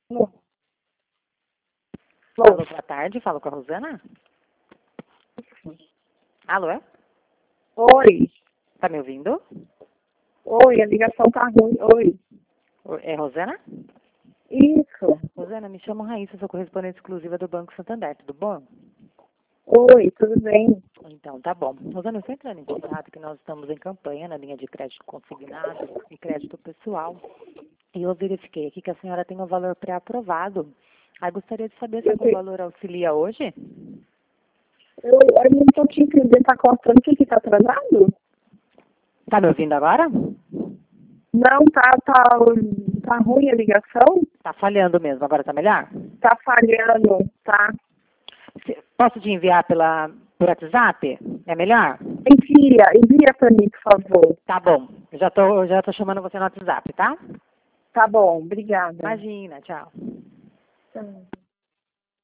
Alô, Alô, boa tarde. Falo com a Rosana. Alô, é? oi, Tá me ouvindo? oi, a ligação tá ruim, oi. É Rosana? Isso, Rosana, me chamo Raíssa, sou correspondente exclusiva do Banco Santander, tudo bom? oi, tudo bem? Então, tá bom. Rosana, eu estou entrando em contato que nós estamos em campanha na linha de crédito consignado e crédito pessoal. E eu verifiquei aqui que a senhora tem um valor pré-aprovado. Aí gostaria de saber se Eu, algum te- valor auxilia hoje? eu não tô te entendendo, tá cortando, o que que tá atrasado? Tá me ouvindo agora? Não, tá ruim a ligação? Tá falhando mesmo, agora tá melhor? Tá falhando, tá? Posso te enviar por WhatsApp? É melhor? Envia pra mim, por favor. Tá bom. Eu já tô chamando você no WhatsApp, tá? Tá bom, obrigada. Imagina, tchau. Tá.